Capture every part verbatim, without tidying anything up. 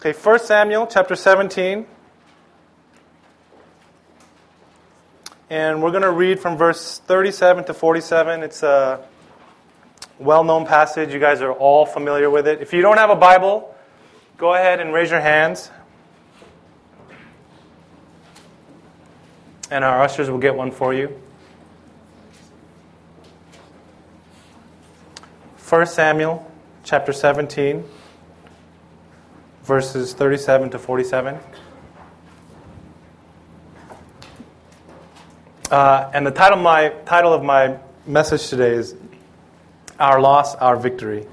Okay, First Samuel chapter seventeen. And we're going to read from verse thirty-seven to forty-seven. It's a well-known passage. You guys are all familiar with it. If you don't have a Bible, go ahead and raise your hands. And our ushers will get one for you. First Samuel chapter seventeen. Verses thirty-seven to forty-seven. Uh, and the title of, my, title of my message today is Our Loss, Our Victory.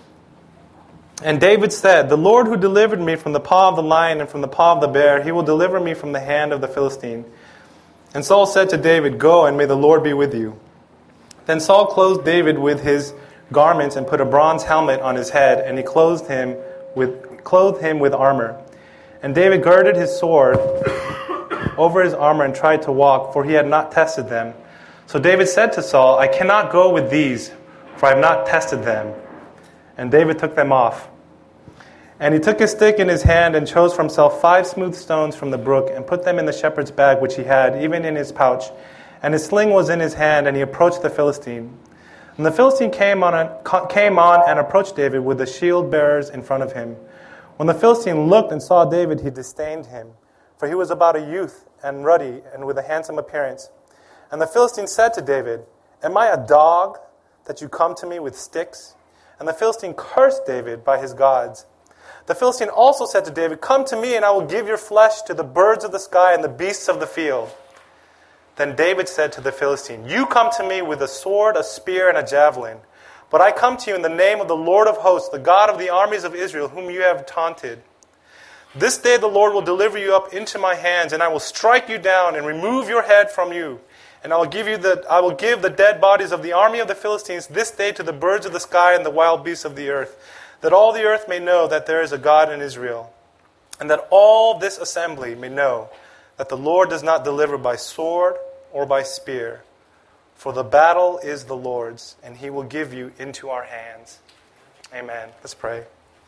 And David said, "The Lord who delivered me from the paw of the lion and from the paw of the bear, he will deliver me from the hand of the Philistine." And Saul said to David, "Go, and may the Lord be with you." Then Saul clothed David with his garments and put a bronze helmet on his head, and he clothed him with clothed him with armor. And David girded his sword over his armor and tried to walk, for he had not tested them. So David said to Saul, "I cannot go with these, for I have not tested them." And David took them off. And he took his stick in his hand and chose for himself five smooth stones from the brook and put them in the shepherd's bag which he had, even in his pouch. And his sling was in his hand, and he approached the Philistine. And the Philistine came on, and, came on and approached David with the shield bearers in front of him. When the Philistine looked and saw David, he disdained him, for he was about a youth and ruddy and with a handsome appearance. And the Philistine said to David, "Am I a dog that you come to me with sticks?" And the Philistine cursed David by his gods. The Philistine also said to David, "Come to me, and I will give your flesh to the birds of the sky and the beasts of the field." Then David said to the Philistine, "You come to me with a sword, a spear, and a javelin. But I come to you in the name of the Lord of hosts, the God of the armies of Israel, whom you have taunted. This day the Lord will deliver you up into my hands, and I will strike you down and remove your head from you. And I will give you the I will give the dead bodies of the army of the Philistines this day to the birds of the sky and the wild beasts of the earth, that all the earth may know that there is a God in Israel, and that all this assembly may know that the Lord does not deliver by sword or by spear. For the battle is the Lord's, and he will give you into our hands." Amen. Let's pray.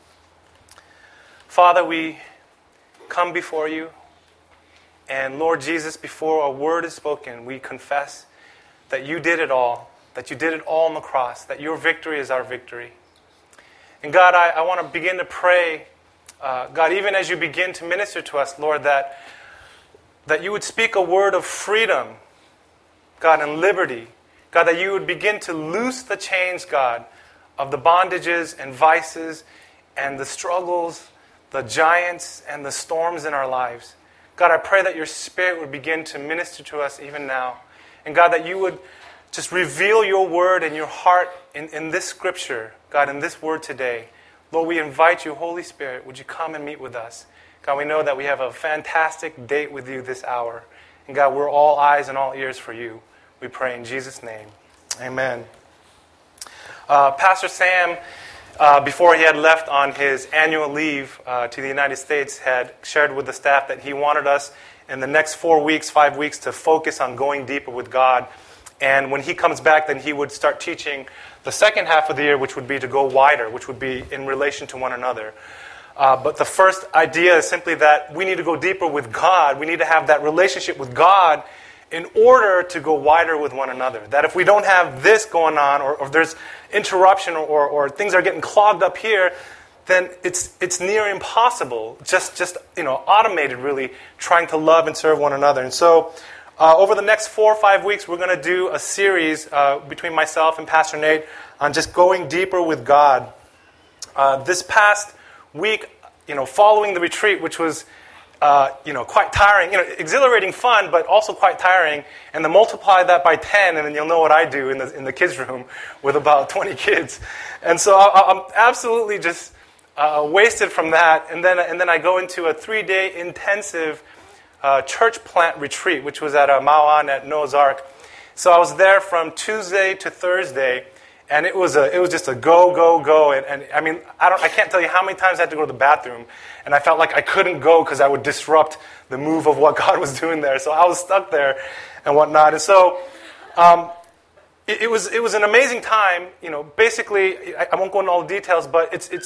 Father, we come before you. And Lord Jesus, before a word is spoken, we confess that you did it all, that you did it all on the cross, that your victory is our victory. And God, I, I want to begin to pray, uh, God, even as you begin to minister to us, Lord, that, that you would speak a word of freedom, God, and liberty. God, that you would begin to loose the chains, God, of the bondages and vices and the struggles, the giants and the storms in our lives. God, I pray that your Spirit would begin to minister to us even now. And God, that you would just reveal your word and your heart in, in this scripture, God, in this word today. Lord, we invite you, Holy Spirit, would you come and meet with us? God, we know that we have a fantastic date with you this hour. And God, we're all eyes and all ears for you. We pray in Jesus' name. Amen. Uh, Pastor Sam, uh, before he had left on his annual leave uh, to the United States, had shared with the staff that he wanted us in the next four weeks, five weeks, to focus on going deeper with God. And when he comes back, then he would start teaching the second half of the year, which would be to go wider, which would be in relation to one another. Uh, but the first idea is simply that we need to go deeper with God. We need to have that relationship with God in order to go wider with one another. That if we don't have this going on, or, or if there's interruption, or, or, or things are getting clogged up here, then it's it's near impossible, just, just you know, automated really, trying to love and serve one another. And so uh, over the next four or five weeks, we're going to do a series uh, between myself and Pastor Nate on just going deeper with God. Uh, this past week, you know, following the retreat, which was Uh, you know, quite tiring, you know, exhilarating fun, but also quite tiring. And then multiply that by ten, and then you'll know what I do in the in the kids' room with about twenty kids. And so I, I'm absolutely just uh, wasted from that. And then and then I go into a three-day intensive uh, church plant retreat, which was at uh, Mawan at Noah's Ark. So I was there from Tuesday to Thursday. And it was a, it was just a go, go, go, and, and I mean, I don't, I can't tell you how many times I had to go to the bathroom, and I felt like I couldn't go because I would disrupt the move of what God was doing there. So I was stuck there, and whatnot. And so, um, it, it was, it was an amazing time. You know, basically, I, I won't go into all the details, but it's, it's,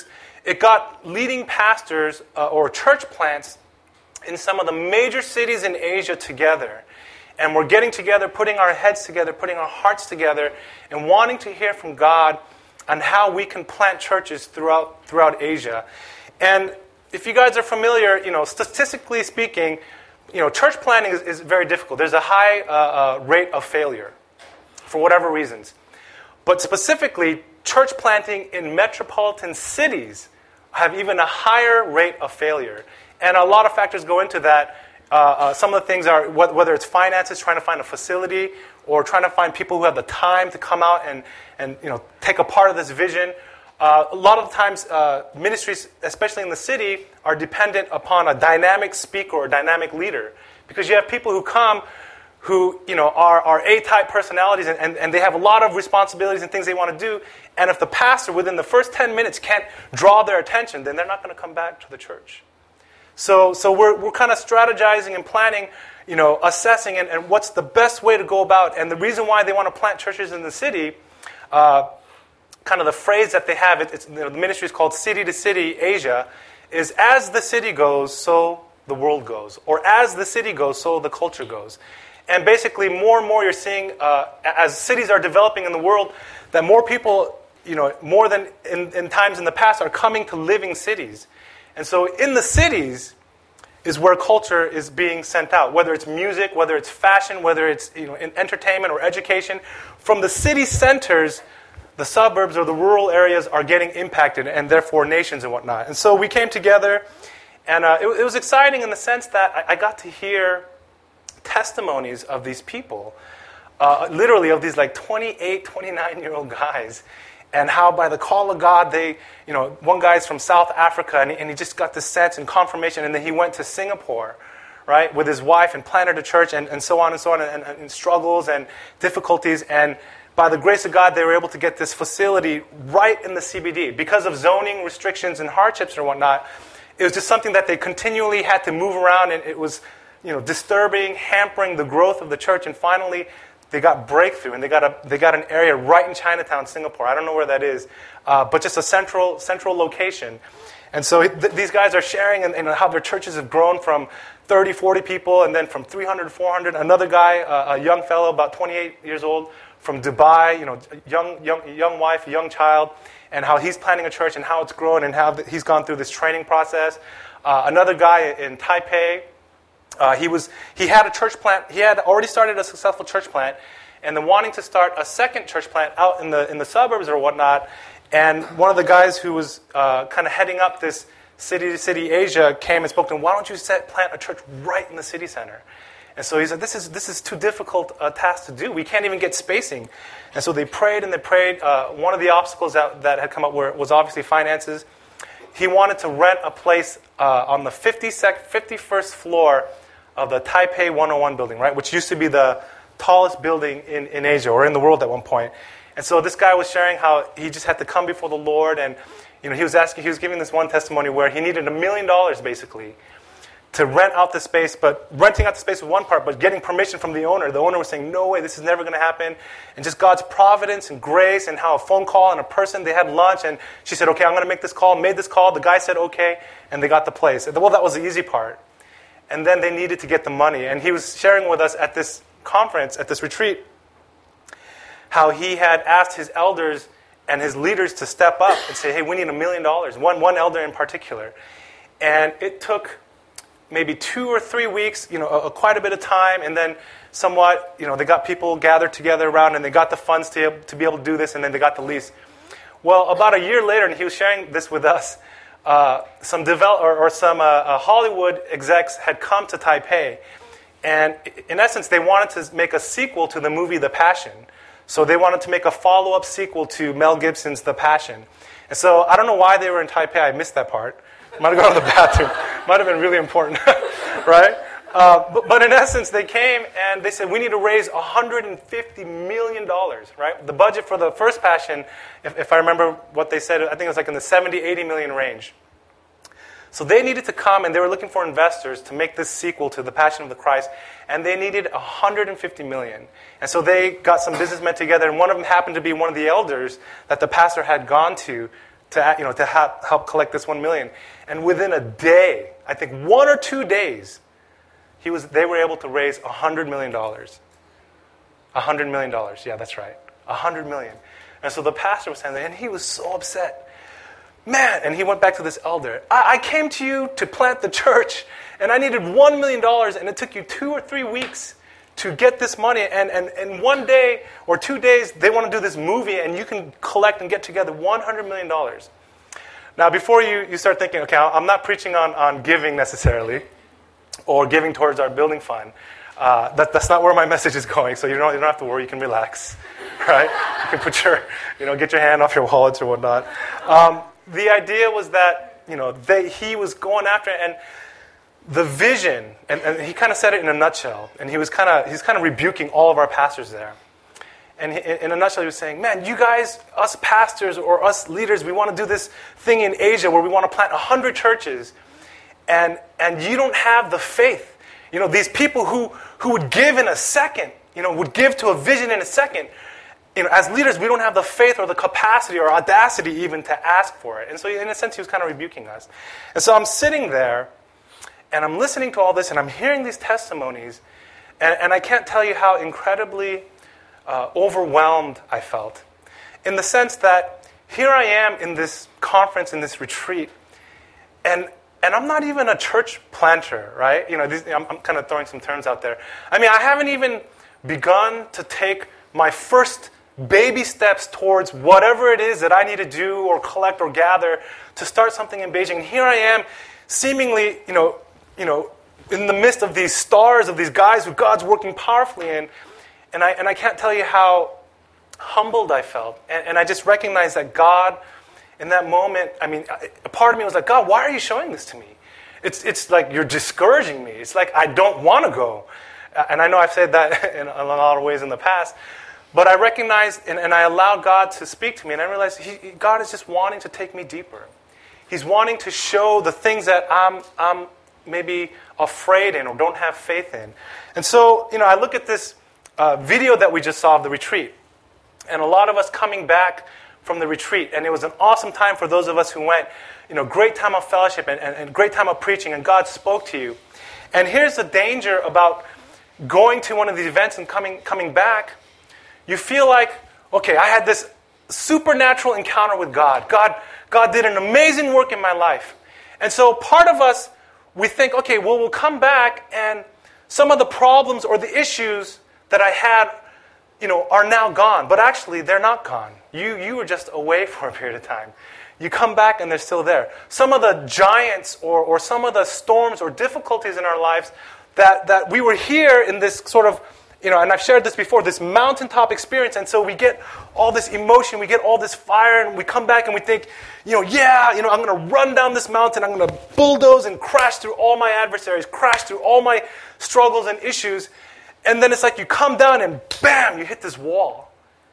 it got leading pastors uh, or church plants in some of the major cities in Asia together. And we're getting together, putting our heads together, putting our hearts together, and wanting to hear from God on how we can plant churches throughout throughout Asia. And if you guys are familiar, you know, statistically speaking, you know, church planting is, is very difficult. There's a high uh, uh, rate of failure for whatever reasons. But specifically, church planting in metropolitan cities have even a higher rate of failure. And a lot of factors go into that. Uh, uh, some of the things are whether it's finances, trying to find a facility, or trying to find people who have the time to come out and, and you know, take a part of this vision. Uh, a lot of times, uh, ministries, especially in the city, are dependent upon a dynamic speaker or a dynamic leader. Because you have people who come who you know are, are A-type personalities, and, and, and they have a lot of responsibilities and things they want to do. And if the pastor, within the first ten minutes, can't draw their attention, then they're not going to come back to the church. So so we're we're kind of strategizing and planning, you know, assessing and, and what's the best way to go about. And the reason why they want to plant churches in the city, uh, kind of the phrase that they have, it, it's, you know, the ministry is called City to City Asia, is as the city goes, so the world goes. Or as the city goes, so the culture goes. And basically more and more you're seeing, uh, as cities are developing in the world, that more people, you know, more than in, in times in the past, are coming to living cities. And so in the cities is where culture is being sent out, whether it's music, whether it's fashion, whether it's you know in entertainment or education. From the city centers, the suburbs or the rural areas are getting impacted, and therefore nations and whatnot. And so we came together, and uh, it, it was exciting in the sense that I, I got to hear testimonies of these people, uh, literally of these like twenty-eight, twenty-nine-year-old guys, and how by the call of God, they, you know, one guy's from South Africa, and he, and he just got this sense and confirmation, and then he went to Singapore, right, with his wife and planted a church, and, and so on and so on, and, and, and struggles and difficulties, and by the grace of God, they were able to get this facility right in the C B D. Because of zoning restrictions and hardships or whatnot, it was just something that they continually had to move around, and it was, you know, disturbing, hampering the growth of the church, and finally, they got breakthrough, and they got a they got an area right in Chinatown, Singapore. I don't know where that is, uh, but just a central central location. And so th- these guys are sharing and, and how their churches have grown from thirty, forty people, and then from three hundred, four hundred. Another guy, uh, a young fellow, about twenty-eight years old, from Dubai, you know, young young young wife, young child, and how he's planning a church and how it's grown and how th- he's gone through this training process. Uh, another guy in Taipei. Uh, he was he had a church plant. He had already started a successful church plant, and then wanting to start a second church plant out in the in the suburbs or whatnot. And one of the guys who was uh, kind of heading up this City to City Asia came and spoke to him. Why don't you set, plant a church right in the city center? And so he said, "This is this is too difficult a task to do. We can't even get spacing." And so they prayed and they prayed. Uh, one of the obstacles that that had come up were, was obviously finances. He wanted to rent a place uh, on the fifty-first floor of the Taipei one oh one building, right, which used to be the tallest building in, in Asia or in the world at one point. And so this guy was sharing how he just had to come before the Lord, and you know he was asking, he was giving this one testimony where he needed a million dollars basically to rent out the space, but renting out the space was one part, but getting permission from the owner. The owner was saying, "No way, this is never going to happen." And just God's providence and grace, and how a phone call and a person, they had lunch, and she said, "Okay, I'm going to make this call." Made this call. The guy said, "Okay," and they got the place. Well, that was the easy part. And then they needed to get the money. And he was sharing with us at this conference, at this retreat, how he had asked his elders and his leaders to step up and say, "Hey, we need a million dollars." One one elder in particular. And it took maybe two or three weeks, you know, a, a quite a bit of time, and then somewhat, you know, they got people gathered together around, and they got the funds to, to be able to do this, and then they got the lease. Well, about a year later, and he was sharing this with us, Uh, some develop or, or some uh, uh, Hollywood execs had come to Taipei, and in essence, they wanted to make a sequel to the movie The Passion. So they wanted to make a follow-up sequel to Mel Gibson's The Passion. And so I don't know why they were in Taipei. I missed that part. Might have gone to the bathroom. Might have been really important, right? Uh, but, but in essence, they came and they said, "We need to raise one hundred fifty million dollars, right? The budget for the first Passion, if, if I remember what they said, I think it was like in the seventy, eighty million range. So they needed to come, and they were looking for investors to make this sequel to The Passion of the Christ, and they needed one hundred fifty million. And so they got some businessmen together, and one of them happened to be one of the elders that the pastor had gone to to, you know, to ha- help collect this one million. And within a day, I think one or two days, he was, they were able to raise one hundred million dollars. one hundred million dollars, yeah, that's right. one hundred million dollars. And so the pastor was saying that, and he was so upset. Man, and he went back to this elder. I, I came to you to plant the church, and I needed one million dollars, and it took you two or three weeks to get this money. And, and, and one day or two days, they want to do this movie, and you can collect and get together one hundred million dollars. Now, before you, you start thinking, okay, I'm not preaching on, on giving necessarily, or giving towards our building fund. Uh, that, that's not where my message is going, so you don't, you don't have to worry. You can relax, right? You can put your, you know, get your hand off your wallets or whatnot. Um, the idea was that, you know, they, he was going after it, and the vision, and, and he kind of said it in a nutshell, and he was kind of, he's kind of rebuking all of our pastors there. And he, in a nutshell, he was saying, man, you guys, us pastors or us leaders, we want to do this thing in Asia where we want to plant one hundred churches, and and you don't have the faith. You know, these people who, who would give in a second, you know, would give to a vision in a second. You know, as leaders, we don't have the faith or the capacity or audacity even to ask for it. And so in a sense, he was kind of rebuking us. And so I'm sitting there, and I'm listening to all this, and I'm hearing these testimonies, and, and I can't tell you how incredibly uh, overwhelmed I felt. In the sense that here I am in this conference, in this retreat, and And I'm not even a church planter, right? You know, these, I'm, I'm kind of throwing some terms out there. I mean, I haven't even begun to take my first baby steps towards whatever it is that I need to do or collect or gather to start something in Beijing. And here I am, seemingly, you know, you know, in the midst of these stars, of these guys who God's working powerfully in, and I and I can't tell you how humbled I felt. And, and I just recognized that God, in that moment, I mean, a part of me was like, God, why are you showing this to me? It's it's like you're discouraging me. It's like I don't want to go. And I know I've said that in a lot of ways in the past. But I recognized and, and I allowed God to speak to me. And I realized he, God is just wanting to take me deeper. He's wanting to show the things that I'm, I'm maybe afraid in or don't have faith in. And so, you know, I look at this uh, video that we just saw of the retreat. And a lot of us coming back from the retreat, and it was an awesome time for those of us who went. You know, great time of fellowship and, and, and great time of preaching, and God spoke to you. And here's the danger about going to one of these events and coming coming back. You feel like, okay, I had this supernatural encounter with God. God, God did an amazing work in my life. And so part of us, we think, okay, well, we'll come back, and some of the problems or the issues that I had, you know, are now gone. But actually, they're not gone. You you were just away for a period of time. You come back and they're still there. Some of the giants or, or some of the storms or difficulties in our lives that, that we were here in this sort of, you know, and I've shared this before, this mountaintop experience. And so we get all this emotion, we get all this fire, and we come back and we think, you know, yeah, you know, I'm going to run down this mountain, I'm going to bulldoze and crash through all my adversaries, crash through all my struggles and issues. And then it's like you come down and bam, you hit this wall.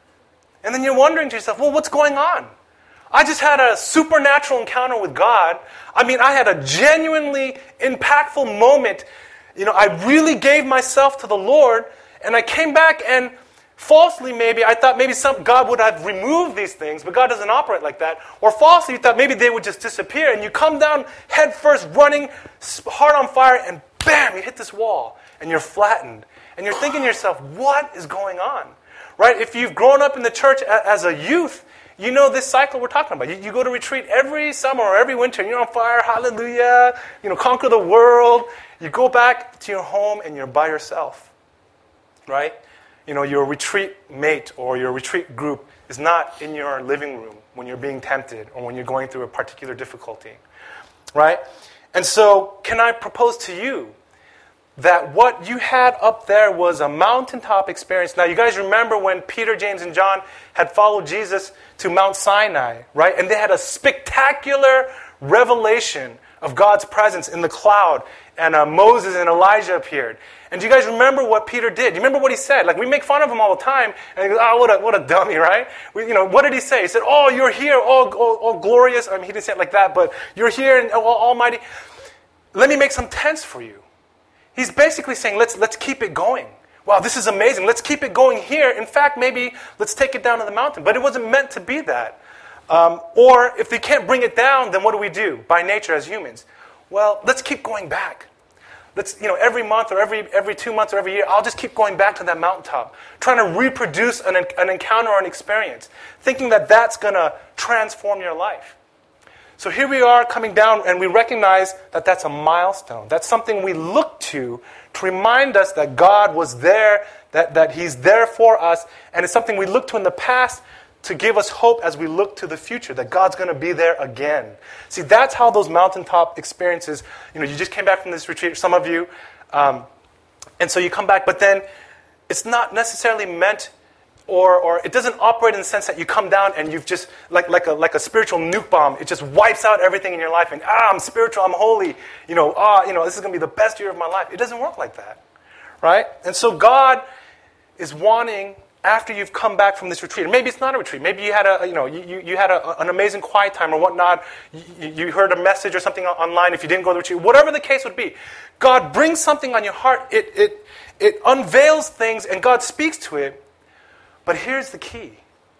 And then you're wondering to yourself, well, what's going on? I just had a supernatural encounter with God. I mean, I had a genuinely impactful moment. You know, I really gave myself to the Lord, and I came back and falsely maybe, I thought maybe some God would have removed these things, but God doesn't operate like that. Or falsely, you thought maybe they would just disappear, and you come down head first, running, heart on fire, and bam, you hit this wall, and you're flattened. And you're thinking to yourself, what is going on? Right? If you've grown up in the church as a youth, you know this cycle we're talking about. You, you go to retreat every summer or every winter, and you're on fire, hallelujah, you know, conquer the world. You go back to your home and you're by yourself, right? You know, your retreat mate or your retreat group is not in your living room when you're being tempted or when you're going through a particular difficulty, right? And so, can I propose to you that what you had up there was a mountaintop experience? Now, you guys remember when Peter, James, and John had followed Jesus to Mount Sinai, right? And they had a spectacular revelation of God's presence in the cloud, and uh, Moses and Elijah appeared. And do you guys remember what Peter did? Do you remember what he said? Like, we make fun of him all the time, and he goes, oh, what a, what a dummy, right? We, you know, what did he say? He said, oh, you're here, oh, oh, oh, glorious. I mean, he didn't say it like that, but you're here, and oh, almighty. Let me make some tents for you. He's basically saying, let's let's keep it going. Wow, this is amazing. Let's keep it going here. In fact, maybe let's take it down to the mountain. But it wasn't meant to be that. Um, or if they can't bring it down, then what do we do by nature as humans? Well, let's keep going back. Let's, you know, every month or every every two months or every year, I'll just keep going back to that mountaintop, trying to reproduce an, an encounter or an experience, thinking that that's going to transform your life. So here we are coming down, and we recognize that that's a milestone. That's something we look to to remind us that God was there, that, that He's there for us, and it's something we look to in the past to give us hope as we look to the future, that God's going to be there again. See, that's how those mountaintop experiences, you know, you just came back from this retreat, some of you, um, and so you come back, but then it's not necessarily meant, or or it doesn't operate in the sense that you come down and you've just, like like a like a spiritual nuke bomb, it just wipes out everything in your life, and ah, I'm spiritual, I'm holy, you know, ah, you know, this is going to be the best year of my life. It doesn't work like that, right? And so God is wanting, after you've come back from this retreat, maybe it's not a retreat, maybe you had a, you know, you, you had a, an amazing quiet time or whatnot, you, you heard a message or something online if you didn't go to the retreat, whatever the case would be, God brings something on your heart, it it it unveils things and God speaks to it, but here's the key.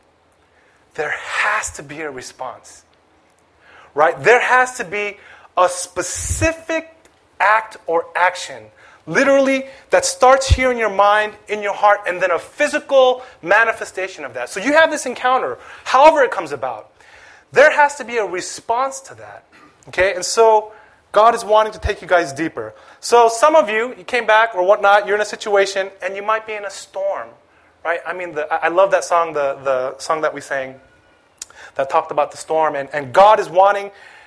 There has to be a response, right? There has to be a specific act or action, literally, that starts here in your mind, in your heart, and then a physical manifestation of that. So you have this encounter, however it comes about. There has to be a response to that. Okay? And so God is wanting to take you guys deeper. So some of you, you came back or whatnot, you're in a situation, and you might be in a storm. Right? I mean, the, I love that song, the, the song that we sang that talked about the storm. And, and God is wanting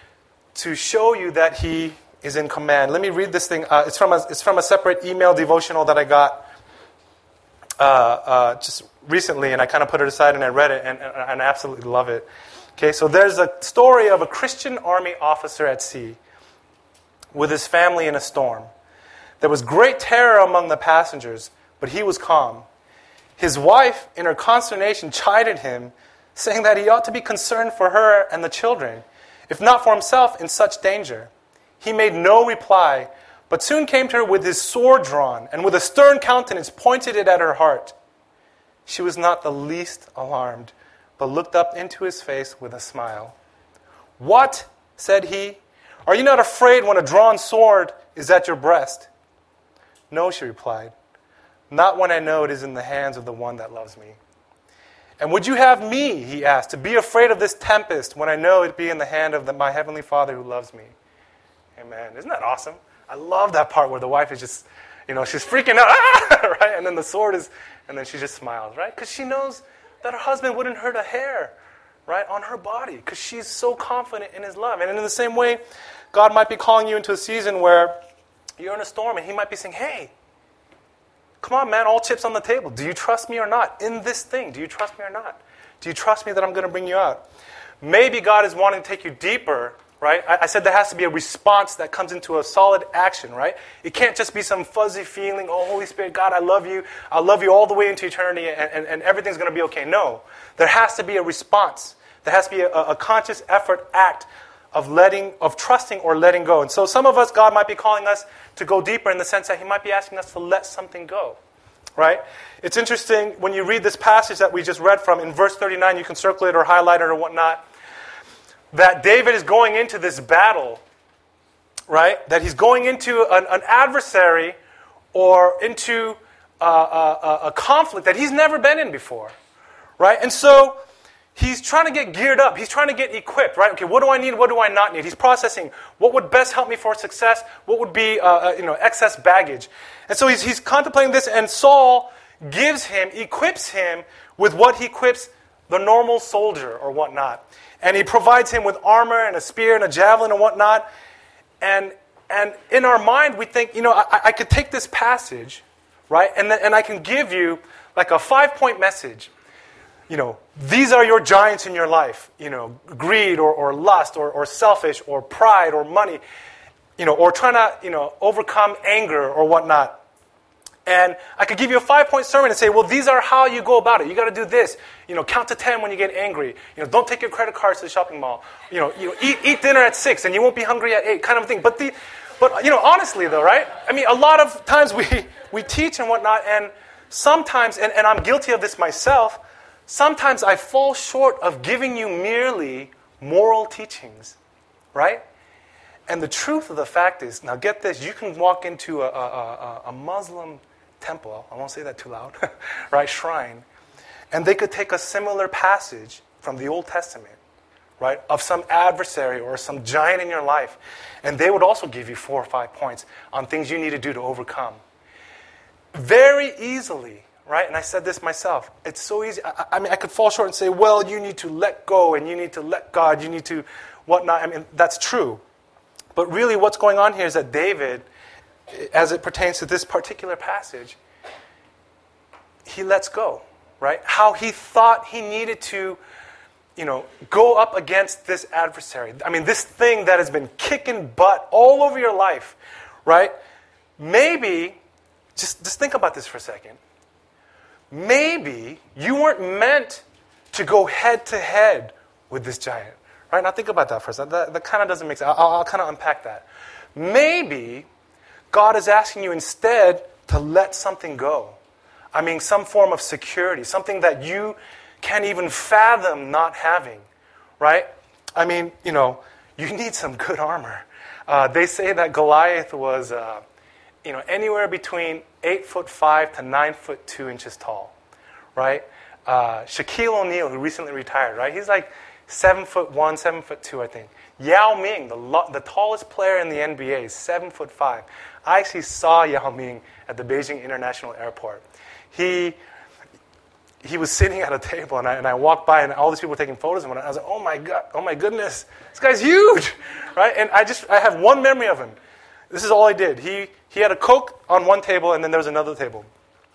to show you that He is in command. Let me read this thing. Uh, it's from a, it's from a separate email devotional that I got uh, uh, just recently, and I kind of put it aside and I read it, and, and, and I absolutely love it. Okay, so there's a story of a Christian army officer at sea with his family in a storm. There was great terror among the passengers, but he was calm. His wife, in her consternation, chided him, saying that he ought to be concerned for her and the children, if not for himself in such danger. He made no reply, but soon came to her with his sword drawn, and with a stern countenance pointed it at her heart. She was not the least alarmed, but looked up into his face with a smile. "What?" said he. "Are you not afraid when a drawn sword is at your breast?" "No," she replied. "Not when I know it is in the hands of the one that loves me." "And would you have me," he asked, "to be afraid of this tempest when I know it be in the hand of the, my heavenly Father who loves me?" Amen. Isn't that awesome? I love that part where the wife is just, you know, she's freaking out, ah! Right? And then the sword is, and then she just smiles, right? Because she knows that her husband wouldn't hurt a hair, right, on her body, because she's so confident in His love. And in the same way, God might be calling you into a season where you're in a storm, and He might be saying, "Hey, come on, man, all chips on the table. Do you trust me or not in this thing? Do you trust me or not? Do you trust me that I'm going to bring you out?" Maybe God is wanting to take you deeper, right? I, I said there has to be a response that comes into a solid action, right? It can't just be some fuzzy feeling, "Oh, Holy Spirit, God, I love you. I'll love you all the way into eternity, and, and, and everything's going to be okay." No. There has to be a response. There has to be a, a conscious effort, act of letting, of trusting or letting go. And so some of us, God might be calling us to go deeper in the sense that He might be asking us to let something go, right? It's interesting when you read this passage that we just read from, in verse thirty-nine, you can circle it or highlight it or whatnot, that David is going into this battle, right? That he's going into an, an adversary or into a, a, a conflict that he's never been in before, right? And so he's trying to get geared up. He's trying to get equipped, right? Okay, what do I need? What do I not need? He's processing what would best help me for success. What would be, uh, you know, excess baggage? And so he's he's contemplating this, and Saul gives him, equips him with what he equips the normal soldier or whatnot, and he provides him with armor and a spear and a javelin and whatnot. And and in our mind, we think, you know, I, I could take this passage, right, and then, and I can give you like a five-point message. You know, these are your giants in your life, you know, greed or, or lust or, or selfish or pride or money, you know, or trying to, you know, overcome anger or whatnot. And I could give you a five-point sermon and say, well, these are how you go about it. You got to do this. You know, count to ten when you get angry. You know, don't take your credit cards to the shopping mall. You know, you know, eat eat dinner at six and you won't be hungry at eight, kind of thing. But the, but you know, honestly though, right? I mean, a lot of times we we teach and whatnot, and sometimes, and, and I'm guilty of this myself. sometimes I fall short of giving you merely moral teachings, right? And the truth of the fact is, now get this, you can walk into a, a, a, a Muslim temple, I won't say that too loud, right, shrine, and they could take a similar passage from the Old Testament, right, of some adversary or some giant in your life, and they would also give you four or five points on things you need to do to overcome. Very easily, right, and I said this myself, it's so easy, I, I mean, I could fall short and say, well, you need to let go, and you need to let God, you need to whatnot, I mean, that's true. But really what's going on here is that David, as it pertains to this particular passage, he lets go, right? How he thought he needed to, you know, go up against this adversary. I mean, this thing that has been kicking butt all over your life, right? Maybe, just, just think about this for a second. Maybe you weren't meant to go head to head with this giant. Right, now think about that for a second. That, that kind of doesn't make sense. I'll, I'll kind of unpack that. Maybe God is asking you instead to let something go. I mean, some form of security, something that you can't even fathom not having, right? I mean, you know, you need some good armor. Uh, they say that Goliath was, uh, you know, anywhere between eight foot five to nine foot two inches tall, right? Uh, Shaquille O'Neal, who recently retired, right? He's like Seven foot one, seven foot two, I think. Yao Ming, the lo- the tallest player in the N B A, is seven foot five. I actually saw Yao Ming at the Beijing International Airport. He he was sitting at a table, and I and I walked by, and all these people were taking photos of him. And I was like, oh my god, oh my goodness, this guy's huge, right? And I just I have one memory of him. This is all he did. He he had a Coke on one table, and then there was another table.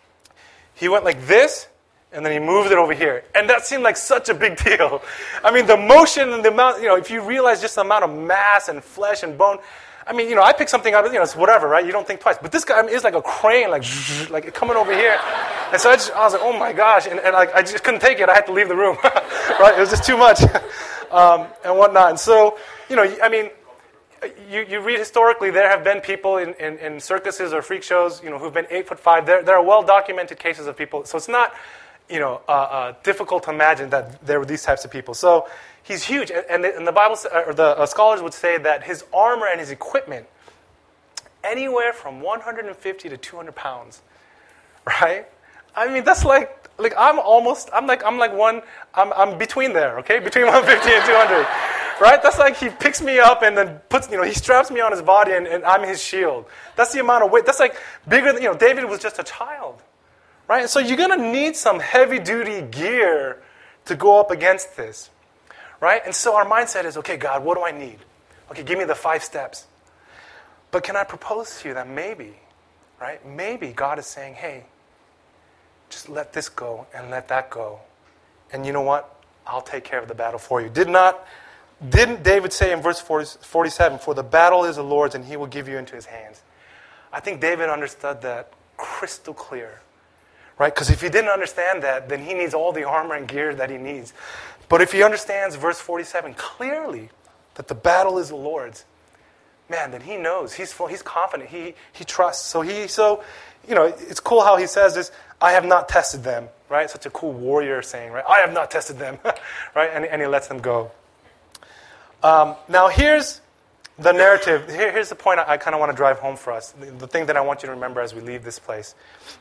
He went like this. And then he moved it over here. And that seemed like such a big deal. I mean, the motion and the amount, you know, if you realize just the amount of mass and flesh and bone. I mean, you know, I pick something up, you know, it's whatever, right? You don't think twice. But this guy, I mean, is like a crane, like, like coming over here. And so I, just, I was like, oh my gosh. And, and like, I just couldn't take it. I had to leave the room, right? It was just too much um, and whatnot. And so, you know, I mean, you, you read historically, there have been people in, in, in circuses or freak shows, you know, who've been eight foot five. There, there are well-documented cases of people. So it's not, you know, uh, uh, difficult to imagine that there were these types of people. So he's huge, and, and, the, and the Bible, or the uh, scholars would say that his armor and his equipment, anywhere from one hundred fifty to two hundred pounds, right? I mean, that's like, like I'm almost, I'm like, I'm like one, I'm, I'm between there, okay, between one hundred fifty and two hundred, right? That's like he picks me up and then puts, you know, he straps me on his body, and, and I'm his shield. That's the amount of weight. That's like bigger than, you know, David was just a child. Right? So you're going to need some heavy-duty gear to go up against this. Right? And so our mindset is, okay, God, what do I need? Okay, give me the five steps. But can I propose to you that maybe, right, maybe God is saying, hey, just let this go and let that go. And you know what? I'll take care of the battle for you. Did not, didn't David say in verse forty-seven, for the battle is the Lord's and he will give you into his hands? I think David understood that crystal clear. Right? Because if he didn't understand that, then he needs all the armor and gear that he needs. But if he understands verse forty-seven clearly, that the battle is the Lord's, man, then he knows. He's full, he's confident. He he trusts. So he so you know, it's cool how he says this, I have not tested them, right? Such a cool warrior saying, right? I have not tested them, right? And, and he lets them go. Um, now here's the narrative. Here, here's the point I, I kind of want to drive home for us. The, the thing that I want you to remember as we leave this place.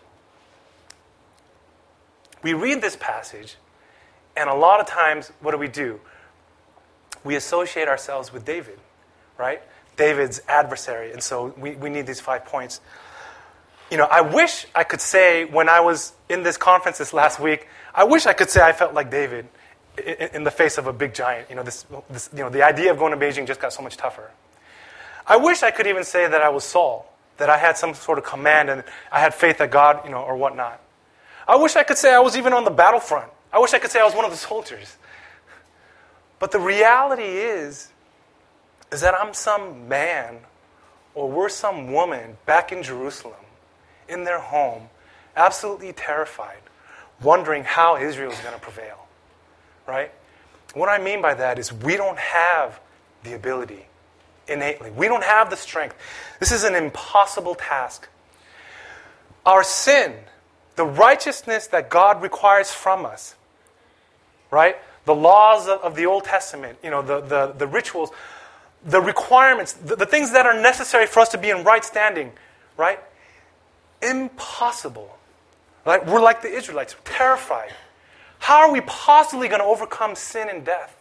We read this passage, and a lot of times, what do we do? We associate ourselves with David, right? David's adversary, and so we, we need these five points. You know, I wish I could say, when I was in this conference this last week, I wish I could say I felt like David in, in the face of a big giant. You know, this, this, you know, the idea of going to Beijing just got so much tougher. I wish I could even say that I was Saul, that I had some sort of command and I had faith that God, you know, or whatnot. I wish I could say I was even on the battlefront. I wish I could say I was one of the soldiers. But the reality is, is that I'm some man, or we're some woman back in Jerusalem, in their home, absolutely terrified, wondering how Israel is going to prevail, right? What I mean by that is we don't have the ability innately. We don't have the strength. This is an impossible task. Our sin, the righteousness that God requires from us, right? The laws of, of the Old Testament, you know, the, the, the rituals, the requirements, the, the things that are necessary for us to be in right standing, right? Impossible. Right? We're like the Israelites, we're terrified. How are we possibly going to overcome sin and death?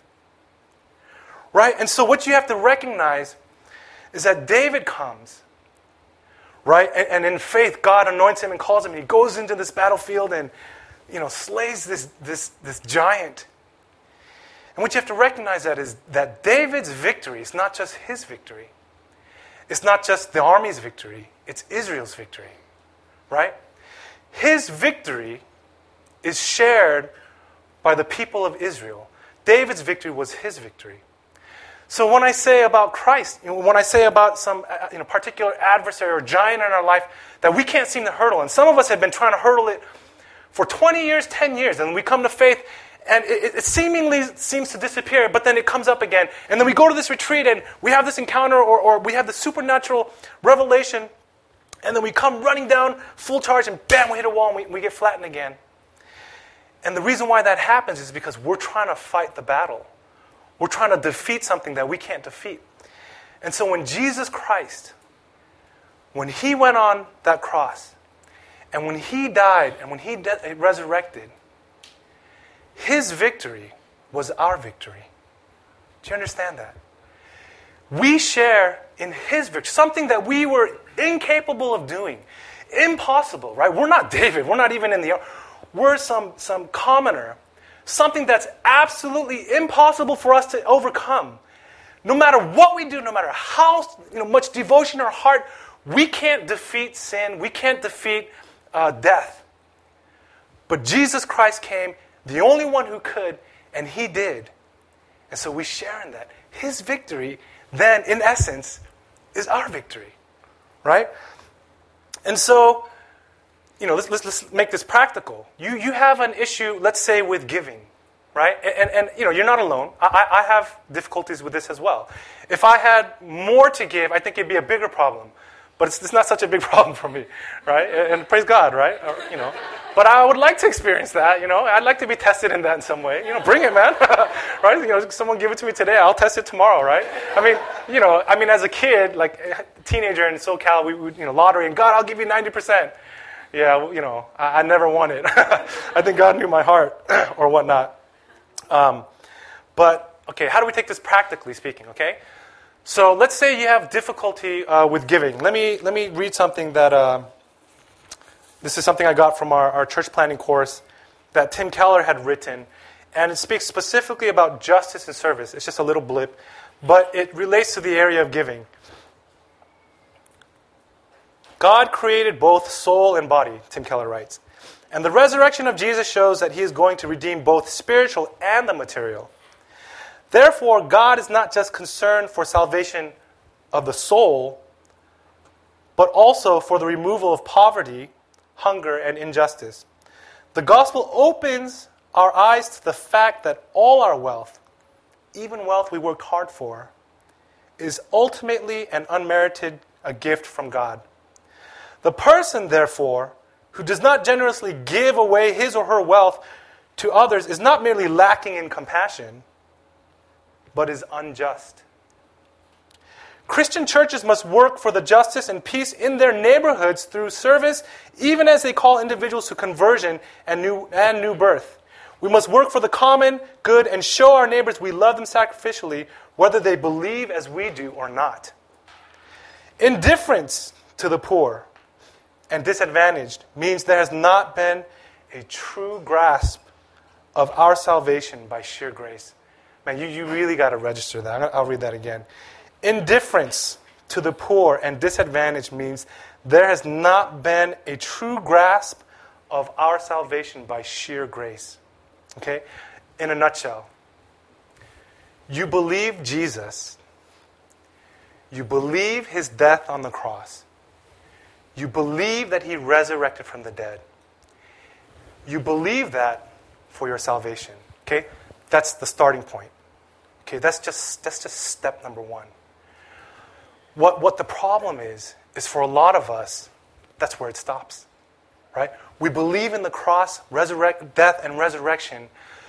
Right? And so what you have to recognize is that David comes, right? And, and in faith, God anoints him and calls him, and he goes into this battlefield and, you know, slays this, this, this giant. And what you have to recognize that is that David's victory is not just his victory. It's not just the army's victory. It's Israel's victory, right? His victory is shared by the people of Israel. David's victory was his victory. So when I say about Christ, you know, when I say about some you know, particular adversary or giant in our life that we can't seem to hurdle, and some of us have been trying to hurdle it for twenty years, ten years, and we come to faith, and it, it seemingly seems to disappear, but then it comes up again. And then we go to this retreat, and we have this encounter, or, or we have the supernatural revelation, and then we come running down full charge, and bam, we hit a wall, and we, we get flattened again. And the reason why that happens is because we're trying to fight the battle. We're trying to defeat something that we can't defeat. And so when Jesus Christ, when he went on that cross, and when he died, and when he de- resurrected, his victory was our victory. Do you understand that? We share in his victory, something that we were incapable of doing. Impossible, right? We're not David. We're not even in the... We're some, some commoner. Something that's absolutely impossible for us to overcome. No matter what we do, no matter how you know, much devotion or heart, we can't defeat sin. We can't defeat uh, death. But Jesus Christ came, the only one who could, and he did. And so we share in that. His victory, then, in essence, is our victory. Right? And so, you know, let's, let's, let's make this practical. You you have an issue, let's say, with giving, right? And, and, and you know, you're not alone. I, I have difficulties with this as well. If I had more to give, I think it'd be a bigger problem. But it's, it's not such a big problem for me, right? And, and praise God, right? Or, you know, but I would like to experience that, you know. I'd like to be tested in that in some way. You know, bring it, man. Right? You know, someone give it to me today, I'll test it tomorrow, right? I mean, you know, I mean, as a kid, like a teenager in SoCal, we would, you know, lottery, and God, I'll give you ninety percent. Yeah, well, you know, I, I never won it. I think God knew my heart or whatnot. Um, but, okay, how do we take this practically speaking, okay? So let's say you have difficulty uh, with giving. Let me let me read something that, uh, this is something I got from our, our church planning course that Tim Keller had written. And it speaks specifically about justice and service. It's just a little blip. But it relates to the area of giving. God created both soul and body, Tim Keller writes. And the resurrection of Jesus shows that he is going to redeem both spiritual and the material. Therefore, God is not just concerned for salvation of the soul, but also for the removal of poverty, hunger, and injustice. The gospel opens our eyes to the fact that all our wealth, even wealth we worked hard for, is ultimately and unmerited a gift from God. The person, therefore, who does not generously give away his or her wealth to others is not merely lacking in compassion, but is unjust. Christian churches must work for the justice and peace in their neighborhoods through service, even as they call individuals to conversion and new, and new birth. We must work for the common good and show our neighbors we love them sacrificially, whether they believe as we do or not. Indifference to the poor and disadvantaged means there has not been a true grasp of our salvation by sheer grace. Man, you, you really got to register that. I'll read that again. Indifference to the poor and disadvantaged means there has not been a true grasp of our salvation by sheer grace. Okay? In a nutshell, you believe Jesus. You believe his death on the cross. You believe that he resurrected from the dead. You believe that for your salvation. Okay? That's the starting point. Okay, that's just that's just step number one. What what the problem is, is for a lot of us, that's where it stops. Right? We believe in the cross, resurrect, death, and resurrection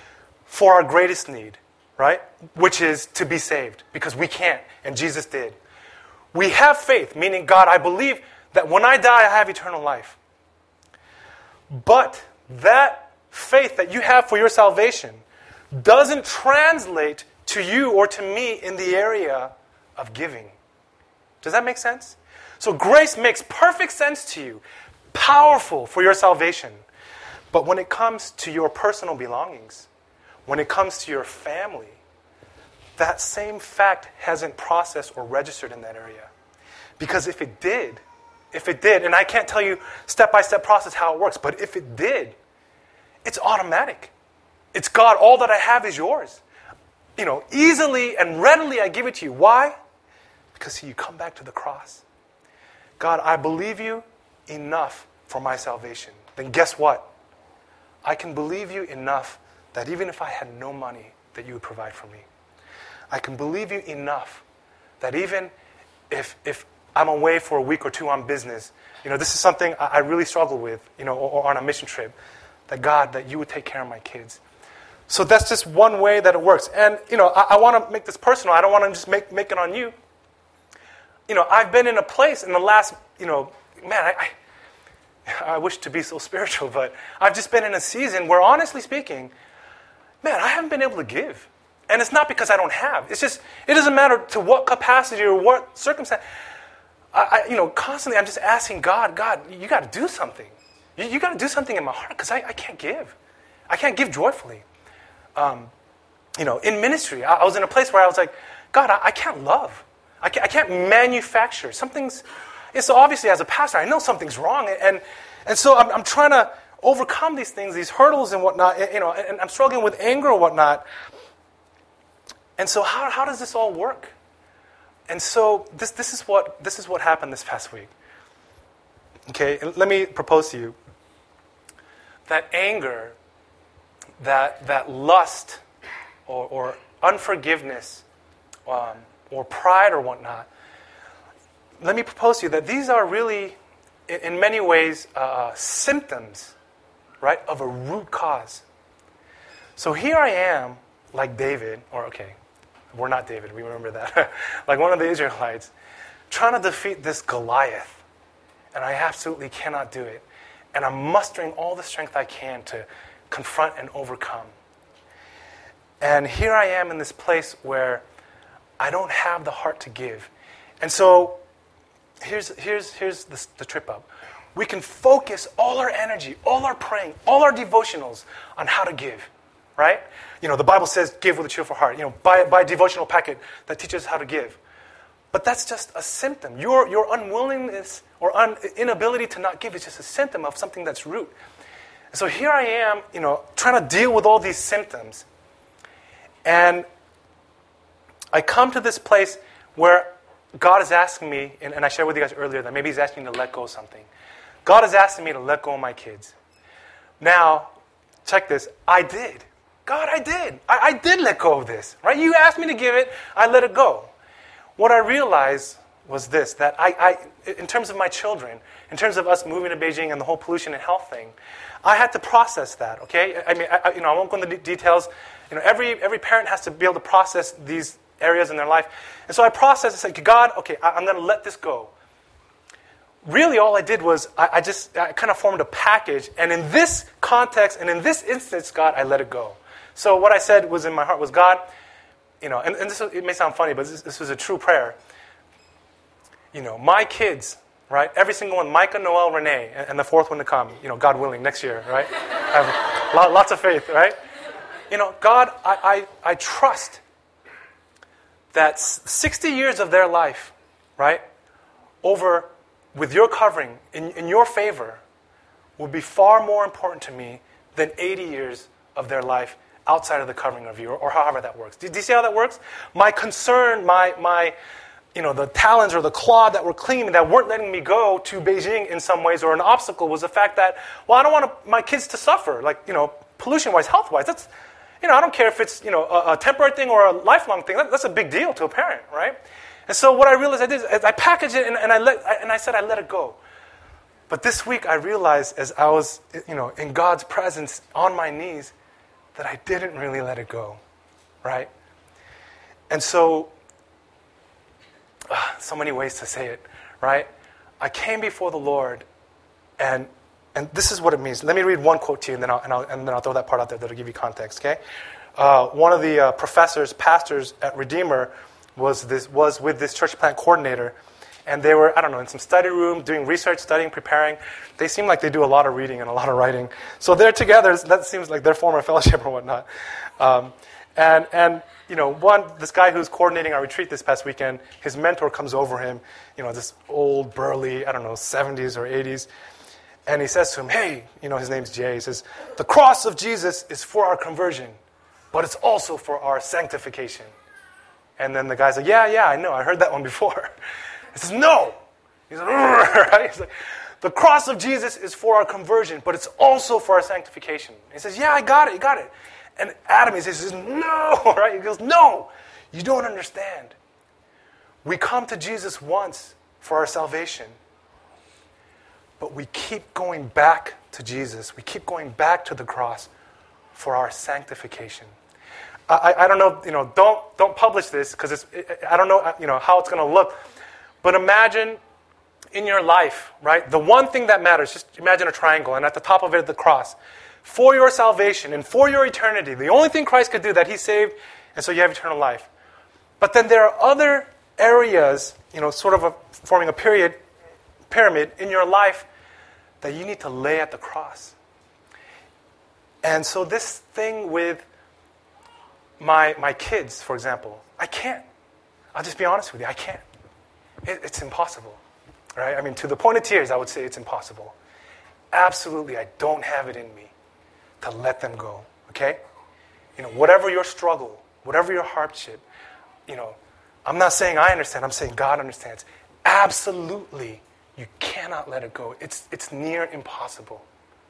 for our greatest need, right? Which is to be saved, because we can't, and Jesus did. We have faith, meaning, God, I believe that when I die, I have eternal life. But that faith that you have for your salvation doesn't translate to you or to me in the area of giving. Does that make sense? So grace makes perfect sense to you, powerful for your salvation. But when it comes to your personal belongings, when it comes to your family, that same fact hasn't processed or registered in that area. Because if it did, if it did, and I can't tell you step-by-step process how it works, but if it did, it's automatic. It's, God, all that I have is yours. You know, easily and readily I give it to you. Why? Because see, you come back to the cross. God, I believe you enough for my salvation. Then guess what? I can believe you enough that even if I had no money, that you would provide for me. I can believe you enough that even if if I'm away for a week or two on business, you know, this is something I, I really struggle with, you know, or, or on a mission trip, that God, that you would take care of my kids. So that's just one way that it works. And, you know, I, I want to make this personal. I don't want to just make, make it on you. You know, I've been in a place in the last, you know, man, I, I, I wish to be so spiritual, but I've just been in a season where, honestly speaking, man, I haven't been able to give. And it's not because I don't have. It's just, it doesn't matter to what capacity or what circumstance. I, I you know, constantly I'm just asking God, God, you got to do something. You, you got to do something in my heart because I, I can't give. I can't give joyfully. Um, you know, in ministry, I, I was in a place where I was like, God, I, I can't love. I can't, I can't manufacture. Something's, and so obviously as a pastor, I know something's wrong. And, and so I'm, I'm trying to overcome these things, these hurdles and whatnot, you know, and I'm struggling with anger or whatnot. And so how, how does this all work? And so this, this, is what, this is what happened this past week. Okay, and let me propose to you that anger, that, that lust or, or unforgiveness um, or pride or whatnot, let me propose to you that these are really, in, in many ways, uh, symptoms, right, of a root cause. So here I am, like David, or okay, we're not David, we remember that, like one of the Israelites, trying to defeat this Goliath, and I absolutely cannot do it. And I'm mustering all the strength I can to confront and overcome. And here I am in this place where I don't have the heart to give. And so here's, here's, here's the, the trip up. We can focus all our energy, all our praying, all our devotionals on how to give, right? You know, the Bible says give with a cheerful heart. You know, buy, buy a devotional packet that teaches how to give. But that's just a symptom. Your, your unwillingness or un, inability to not give is just a symptom of something that's root. So here I am, you know, trying to deal with all these symptoms. And I come to this place where God is asking me, and, and I shared with you guys earlier that maybe He's asking me to let go of something. God is asking me to let go of my kids. Now, check this. I did. God, I did. I, I did let go of this, right? You asked me to give it. I let it go. What I realized was this, that I, I, in terms of my children, in terms of us moving to Beijing and the whole pollution and health thing, I had to process that, okay? I mean, I, you know, I won't go into the details. You know, every every parent has to be able to process these areas in their life. And so I processed and said, God, okay, I, I'm going to let this go. Really, all I did was I, I just I kind of formed a package. And in this context and in this instance, God, I let it go. So what I said was in my heart was, God, you know, and, and this it may sound funny, but this, this was a true prayer. You know, my kids, right? Every single one, Micah, Noel, Renee, and, and the fourth one to come, you know, God willing, next year, right? I have lot, lots of faith, right? You know, God, I, I, I trust that sixty years of their life, right, over with your covering, in, in your favor, would be far more important to me than eighty years of their life outside of the covering of you, or, or however that works. Do, do you see how that works? My concern, my, my, you know, the talons or the claw that were clinging, that weren't letting me go to Beijing in some ways, or an obstacle, was the fact that, well, I don't want to, my kids to suffer, like, you know, pollution-wise, health-wise. That's, you know, I don't care if it's, you know, a, a temporary thing or a lifelong thing. That, that's a big deal to a parent, right? And so what I realized I did is I packaged it and, and I let, and I said I let it go. But this week I realized, as I was, you know, in God's presence on my knees, that I didn't really let it go, right? And so, uh, so many ways to say it, right? I came before the Lord, and and this is what it means. Let me read one quote to you, and then I'll, and, I'll, and then I'll throw that part out there that'll give you context, okay? Uh, one of the uh, professors, pastors at Redeemer was this was with this church plant coordinator, and they were, I don't know, in some study room, doing research, studying, preparing. They seem like they do a lot of reading and a lot of writing. So they're together. That seems like their former fellowship or whatnot. Um, and, and, you know, one, this guy who's coordinating our retreat this past weekend, his mentor comes over him, you know, this old, burly, I don't know, seventies or eighties. And he says to him, hey, you know, his name's Jay. He says, the cross of Jesus is for our conversion, but it's also for our sanctification. And then the guy's like, yeah, yeah, I know. I heard that one before. He says, no. He's like, right? He's like, the cross of Jesus is for our conversion, but it's also for our sanctification. He says, yeah, I got it, you got it. And Adam, he says, no, right? He goes, no, you don't understand. We come to Jesus once for our salvation, but we keep going back to Jesus. We keep going back to the cross for our sanctification. I, I don't know, you know, don't don't publish this because it's. I don't know, you know, how it's going to look. But imagine in your life, right? The one thing that matters. Just imagine a triangle, and at the top of it, the cross. For your salvation and for your eternity, the only thing Christ could do that He saved, and so you have eternal life. But then there are other areas, you know, sort of a, forming a period pyramid in your life that you need to lay at the cross. And so this thing with my my kids, for example, I can't. I'll just be honest with you, I can't. It, it's impossible, right? I mean, to the point of tears, I would say it's impossible. Absolutely, I don't have it in me to let them go, okay? You know, whatever your struggle, whatever your hardship, you know, I'm not saying I understand, I'm saying God understands. Absolutely, you cannot let it go. It's, it's near impossible.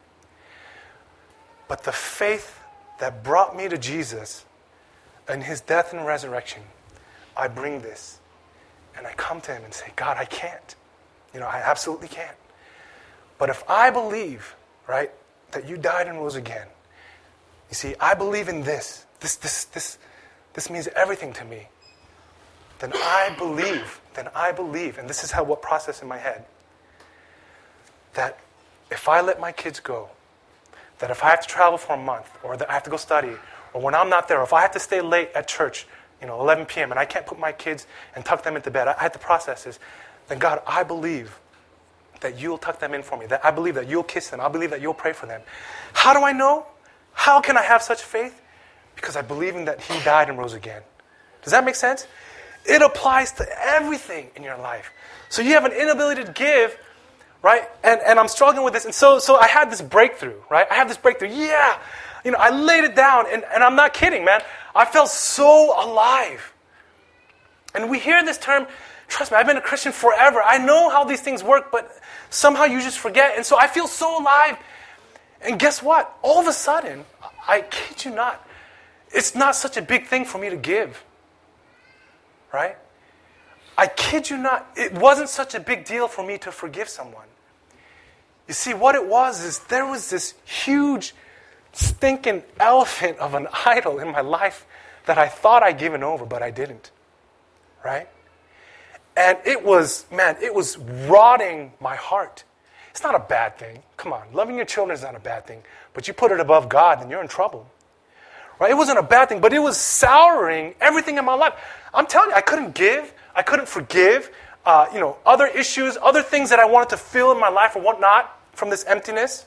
But the faith that brought me to Jesus and His death and resurrection, I bring this. And I come to Him and say, God, I can't. You know, I absolutely can't. But if I believe, right, that You died and rose again, you see, I believe in this. This, this, this, this means everything to me. Then I believe, then I believe, and this is how what process in my head, that if I let my kids go, that if I have to travel for a month, or that I have to go study, or when I'm not there, or if I have to stay late at church, you know, eleven p.m., and I can't put my kids and tuck them into bed, I have to process this, then God, I believe that You'll tuck them in for me, that I believe that You'll kiss them, I believe that You'll pray for them. How do I know? How can I have such faith? Because I believe in that He died and rose again. Does that make sense? It applies to everything in your life. So you have an inability to give, right? And and I'm struggling with this. And so so I had this breakthrough, right? I had this breakthrough. Yeah. You know, I laid it down, and, and I'm not kidding, man. I felt so alive. And we hear this term, trust me, I've been a Christian forever. I know how these things work, but somehow you just forget. And so I feel so alive. And guess what? All of a sudden, I kid you not, it's not such a big thing for me to give. Right? I kid you not, it wasn't such a big deal for me to forgive someone. You see, what it was is there was this huge, stinking elephant of an idol in my life that I thought I'd given over, but I didn't. Right? And it was, man, it was rotting my heart. It's not a bad thing. Come on, loving your children is not a bad thing. But you put it above God, then you're in trouble. Right? It wasn't a bad thing, but it was souring everything in my life. I'm telling you, I couldn't give. I couldn't forgive. Uh, you know, other issues, other things that I wanted to fill in my life or whatnot from this emptiness.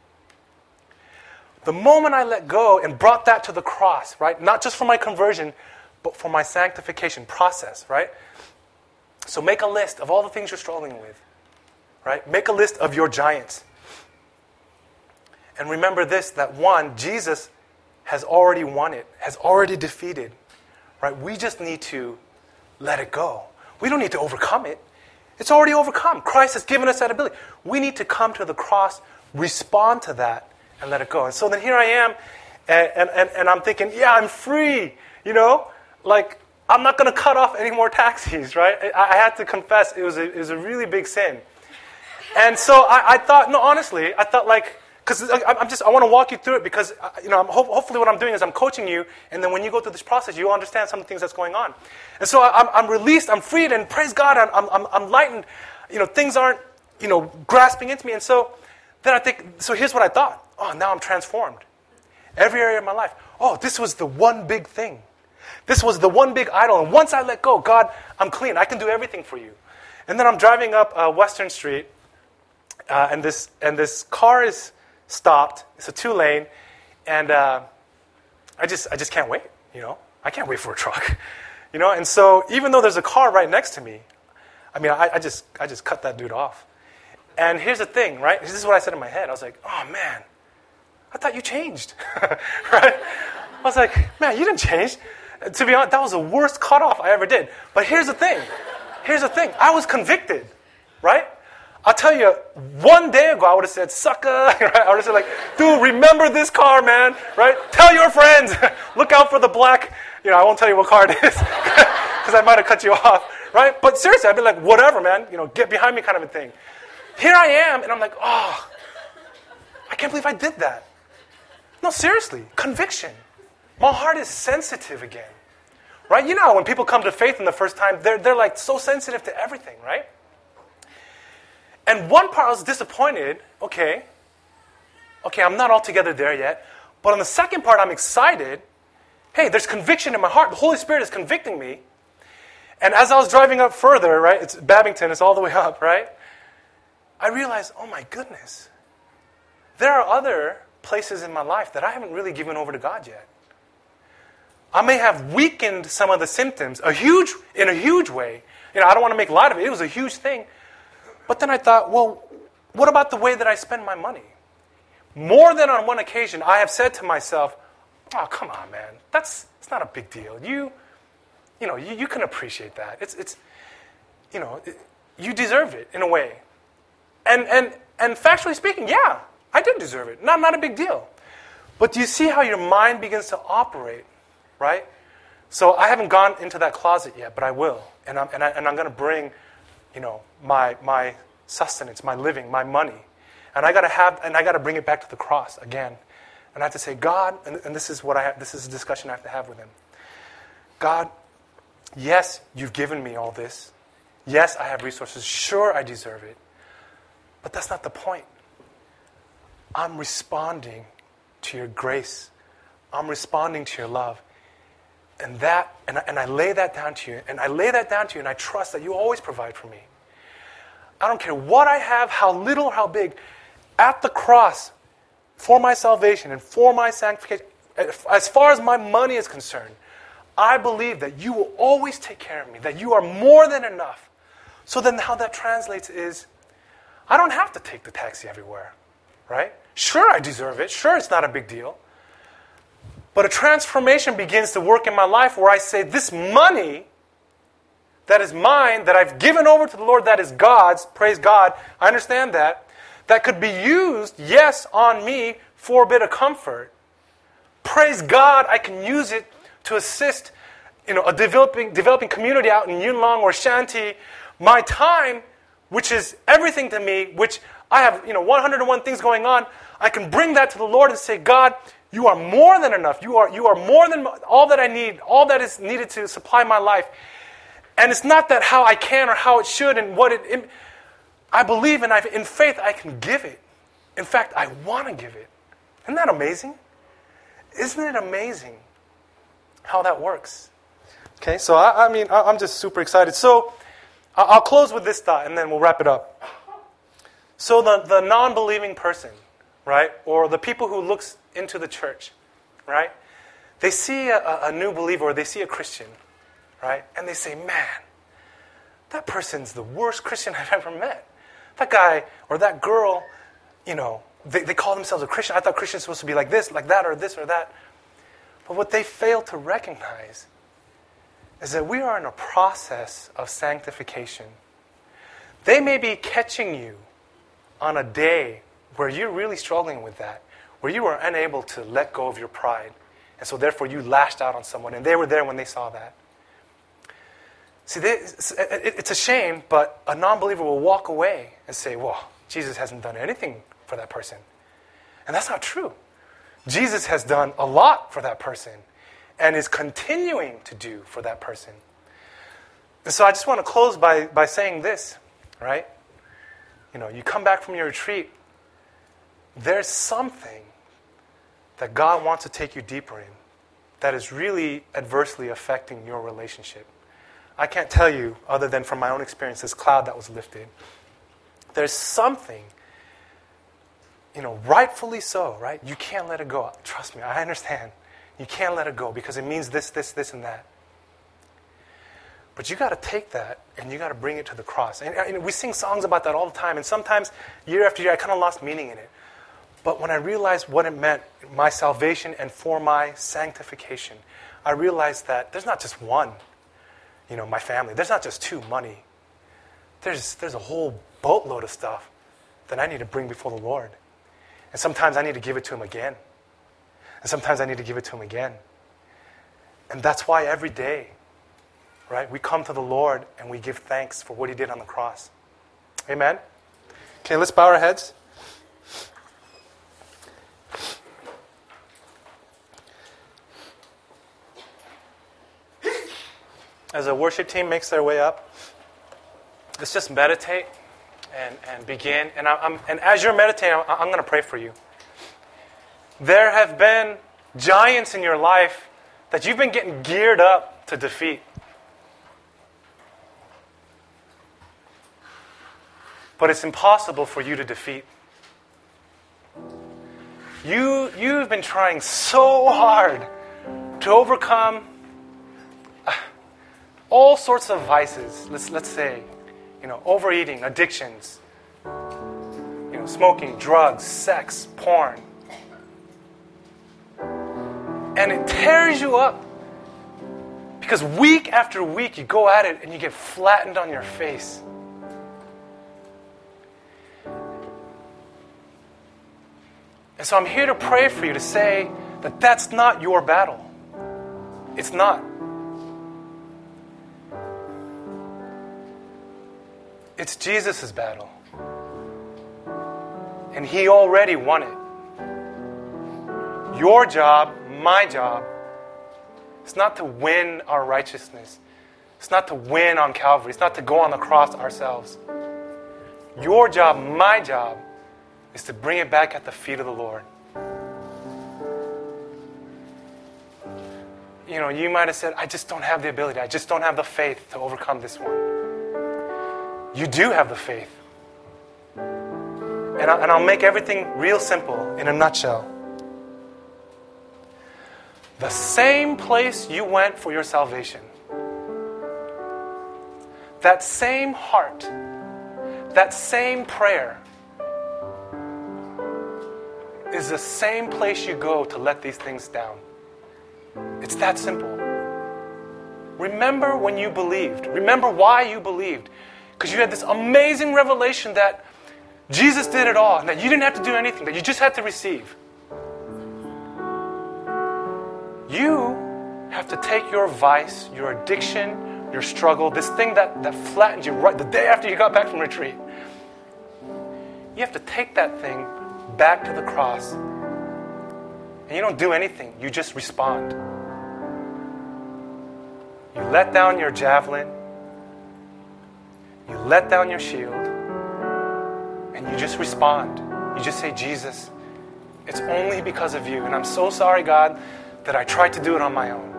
The moment I let go and brought that to the cross, right? Not just for my conversion, but for my sanctification process, right? So make a list of all the things you're struggling with, right? Make a list of your giants. And remember this, that one, Jesus has already won it, has already defeated, right? We just need to let it go. We don't need to overcome it. It's already overcome. Christ has given us that ability. We need to come to the cross, respond to that, and let it go. And so then here I am, and, and, and I'm thinking, yeah, I'm free, you know? Like, I'm not going to cut off any more taxis, right? I, I had to confess it was, a, it was a really big sin. And so I, I thought, no, honestly, I thought like, because I'm just, I want to walk you through it because, you know, I'm, hopefully what I'm doing is I'm coaching you, and then when you go through this process, you understand some of the things that's going on. And so I'm, I'm released, I'm freed, and praise God, I'm, I'm, I'm lightened. You know, things aren't, you know, grasping into me. And so then I think, so here's what I thought. Oh, now I'm transformed. Every area of my life. Oh, this was the one big thing. This was the one big idol. And once I let go, God, I'm clean. I can do everything for you. And then I'm driving up uh, Western Street, uh, and this and this car is stopped. It's a two-lane, and uh, I just I just can't wait. You know, I can't wait for a truck. You know, and so even though there's a car right next to me, I mean, I, I just I just cut that dude off. And here's the thing, right? This is what I said in my head. I was like, oh man, I thought you changed, right? I was like, man, you didn't change. To be honest, that was the worst cutoff I ever did. But here's the thing. Here's the thing. I was convicted, right? I'll tell you, one day ago, I would have said, sucker. Right? I would have said, like, dude, remember this car, man, right? Tell your friends. Look out for the black. You know, I won't tell you what car it is because I might have cut you off, right? But seriously, I'd be like, whatever, man. You know, get behind me kind of a thing. Here I am, and I'm like, oh, I can't believe I did that. No, seriously, conviction. My heart is sensitive again. Right? You know, when people come to faith in the first time, they're, they're like so sensitive to everything, right? And one part I was disappointed. Okay, okay, I'm not altogether there yet. But on the second part, I'm excited. Hey, there's conviction in my heart. The Holy Spirit is convicting me. And as I was driving up further, right, it's Babington, it's all the way up, right? I realized, oh my goodness, there are other places in my life that I haven't really given over to God yet. I may have weakened some of the symptoms, a huge, in a huge way. You know, I don't want to make light of it. It was a huge thing. But then I thought, well, what about the way that I spend my money? More than on one occasion, I have said to myself, oh, come on, man. That's it's not a big deal. You, you know, you, you can appreciate that. It's, it's, you know, it, you deserve it in a way. And, and, and factually speaking, yeah, I did deserve it. Not, not a big deal. But do you see how your mind begins to operate? Right? So I haven't gone into that closet yet, but I will. And I'm, and, I, and I'm going to bring, you know, my my sustenance, my living, my money. And I got to have, and I got to bring it back to the cross again. And I have to say, God, and, and this is what I have, this is a discussion I have to have with him. God, yes, you've given me all this. Yes, I have resources. Sure, I deserve it. But that's not the point. I'm responding to your grace. I'm responding to your love. And that, and I, and I lay that down to you, and I lay that down to you, and I trust that you always provide for me. I don't care what I have, how little or how big, at the cross, for my salvation and for my sanctification, as far as my money is concerned, I believe that you will always take care of me, that you are more than enough. So then how that translates is, I don't have to take the taxi everywhere, right? Sure, I deserve it. Sure, it's not a big deal. But a transformation begins to work in my life where I say, this money that is mine, that I've given over to the Lord, that is God's, praise God, I understand that, that could be used, yes, on me for a bit of comfort. Praise God, I can use it to assist, you know, a developing developing community out in Yuen Long or Shanti. My time, which is everything to me, which I have, you know, one hundred and one things going on, I can bring that to the Lord and say, God, you are more than enough. You are, you are more than all that I need, all that is needed to supply my life. And it's not that how I can or how it should and what it, it I believe and I, in faith I can give it. In fact, I want to give it. Isn't that amazing? Isn't it amazing how that works? Okay, so I, I mean, I'm just super excited. So I'll close with this thought and then we'll wrap it up. So the, the non-believing person, right, or the people who looks into the church, right, they see a, a new believer or they see a Christian, right, and they say, man, that person's the worst Christian I've ever met. That guy or that girl, you know, they, they call themselves a Christian. I thought Christians were supposed to be like this, like that, or this or that. But what they fail to recognize is that we are in a process of sanctification. They may be catching you on a day where you're really struggling with that, where you are unable to let go of your pride. And so therefore you lashed out on someone, and they were there when they saw that. See, they, it's a shame, but a non-believer will walk away and say, well, Jesus hasn't done anything for that person. And that's not true. Jesus has done a lot for that person and is continuing to do for that person. And so I just want to close by, by saying this, right? You know, you come back from your retreat, there's something that God wants to take you deeper in that is really adversely affecting your relationship. I can't tell you, other than from my own experience, this cloud that was lifted. There's something, you know, rightfully so, right? You can't let it go. Trust me, I understand. You can't let it go because it means this, this, this, and that. But you got to take that and you got to bring it to the cross. And, and we sing songs about that all the time. And sometimes, year after year, I kind of lost meaning in it. But when I realized what it meant, my salvation and for my sanctification, I realized that there's not just one, you know, my family. There's not just two, money. There's, there's a whole boatload of stuff that I need to bring before the Lord. And sometimes I need to give it to Him again. And sometimes I need to give it to Him again. And that's why every day, right, we come to the Lord and we give thanks for what He did on the cross. Amen? Okay, let's bow our heads. As the worship team makes their way up, let's just meditate and, and begin. And, I, I'm, and as you're meditating, I'm, I'm going to pray for you. There have been giants in your life that you've been getting geared up to defeat. But it's impossible for you to defeat. You, you've been trying so hard to overcome all sorts of vices. Let's, let's say, you know, overeating, addictions, you know, smoking, drugs, sex, porn. And it tears you up. Because week after week you go at it and you get flattened on your face. And so I'm here to pray for you to say that that's not your battle. It's not. It's Jesus' battle. And He already won it. Your job, my job, it's not to win our righteousness. It's not to win on Calvary. It's not to go on the cross ourselves. Your job, my job, is to bring it back at the feet of the Lord. You know, you might have said, I just don't have the ability. I just don't have the faith to overcome this one. You do have the faith. And, I, and I'll make everything real simple in a nutshell. The same place you went for your salvation, that same heart, that same prayer, is the same place you go to let these things down. It's that simple. Remember when you believed. Remember why you believed. Because you had this amazing revelation that Jesus did it all, and that you didn't have to do anything, that you just had to receive. You have to take your vice, your addiction, your struggle, this thing that, that flattened you right the day after you got back from retreat. You have to take that thing back to the cross. And you don't do anything. You just respond. You let down your javelin. You let down your shield. And you just respond. You just say, Jesus, it's only because of you. And I'm so sorry, God, that I tried to do it on my own.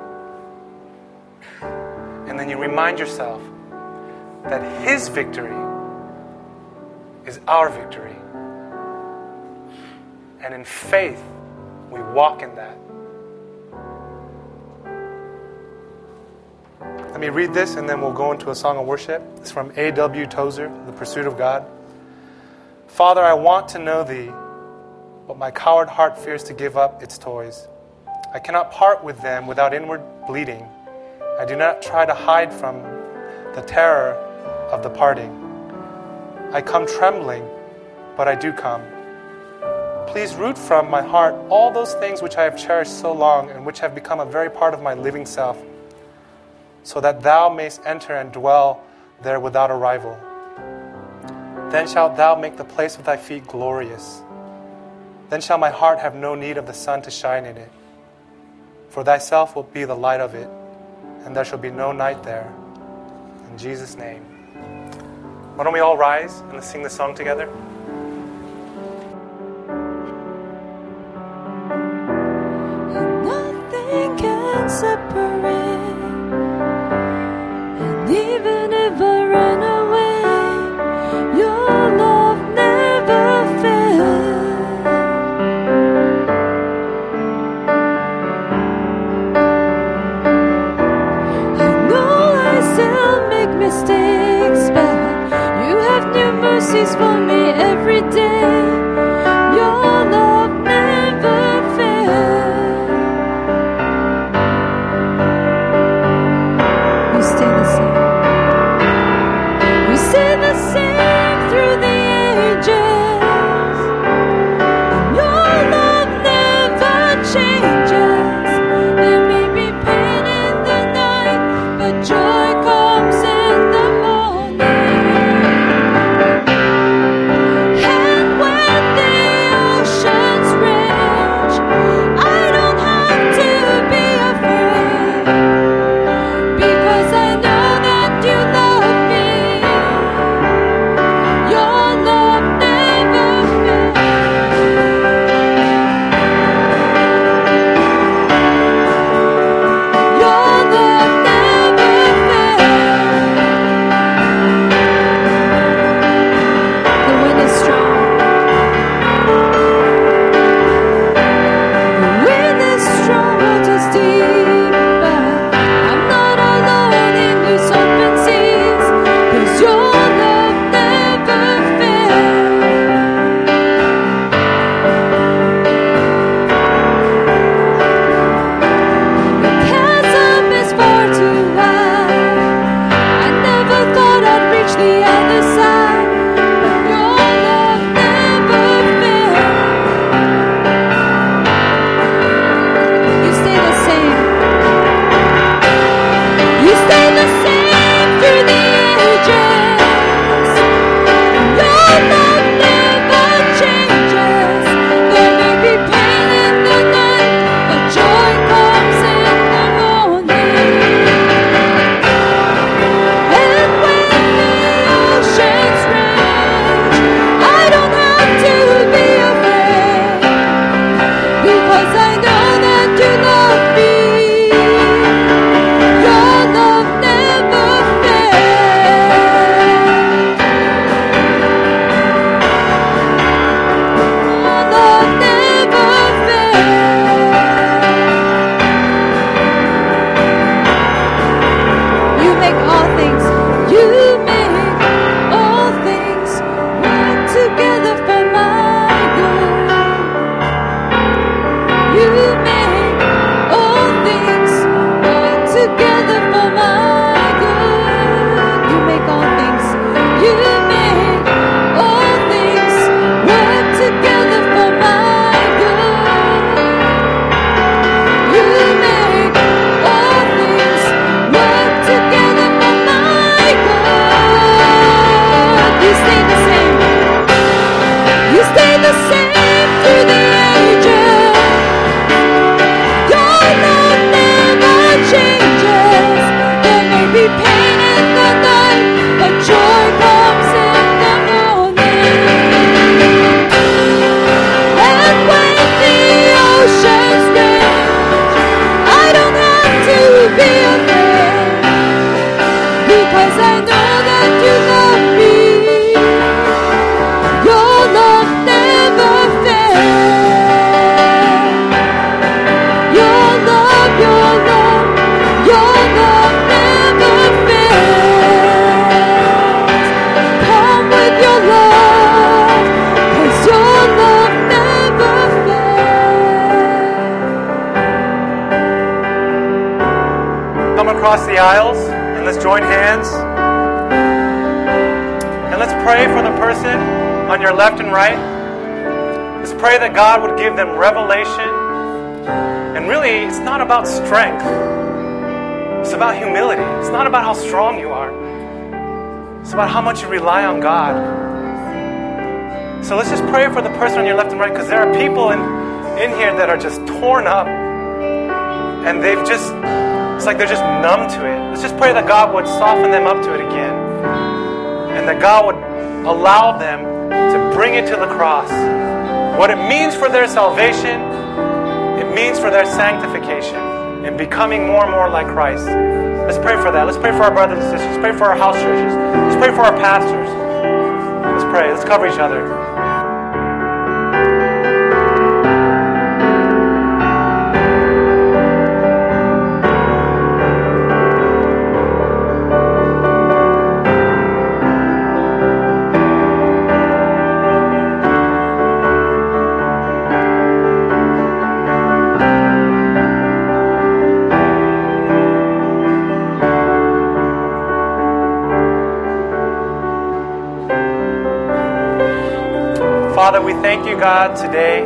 And then you remind yourself that His victory is our victory. And in faith, we walk in that. Let me read this and then we'll go into a song of worship. It's from A W Tozer, The Pursuit of God. Father, I want to know Thee, but my coward heart fears to give up its toys. I cannot part with them without inward bleeding. I do not try to hide from the terror of the parting. I come trembling, but I do come. Please root from my heart all those things which I have cherished so long and which have become a very part of my living self, so that Thou mayst enter and dwell there without a rival. Then shalt Thou make the place of Thy feet glorious. Then shall my heart have no need of the sun to shine in it. For thyself will be the light of it, and there shall be no night there. In Jesus' name. Why don't we all rise and let's sing the song together? Nothing can separate. And even if I run away, your love never fails. I know I still make mistakes, but you have new mercies for me every day. Your love never fails. You stay the same. You stay the same through the ages. Your love never changes. There may be pain in the night, but joy comes in the morning. And when the oceans rage, I don't have to be afraid, because I know that you love me. Your love never fails. Your love never fails. The wind is strong. The wind is strong, water's deep, but I'm not alone in these open seas, 'cause your love never fails. The chasm is far too wide. I never thought I'd reach the other side, but your love never fails. You stay the same. You stay the same through the ages. Your love never changes. There may be pain in the night, but joy comes in the morning. And when the oceans rage, I don't have to be afraid, because I know that you love me. Your love never fails. Your love never fails. You make all things, you make all things work together for my good. You make all things work together for my good. You make all things, you make all things work together for my good. You make all things work together for my good. You stay the same. You stay the same through the ages. Your love never changes. There may be pain in the night, but joy comes in the morning. And when the oceans rage, I don't have to be afraid, because I know that you love me. Your love never fails. Your love, your love, your love never fails. Come with your love, 'cause your love never fails. Come across the aisles and let's join hands. And let's pray for the person on your left and right. Let's pray that God would give them revelation. And really, it's not about strength. It's about humility. It's not about how strong you are. It's about how much you rely on God. So let's just pray for the person on your left and right, because there are people in, in here that are just torn up. And they've just, it's like they're just numb to it. Let's just pray that God would soften them up to it again. And that God would allow them to bring it to the cross. What it means for their salvation, it means for their sanctification and becoming more and more like Christ. Let's pray for that. Let's pray for our brothers and sisters. Let's pray for our house churches. Let's pray for our pastors. Let's pray. Let's cover each other. Father, we thank you, God, today,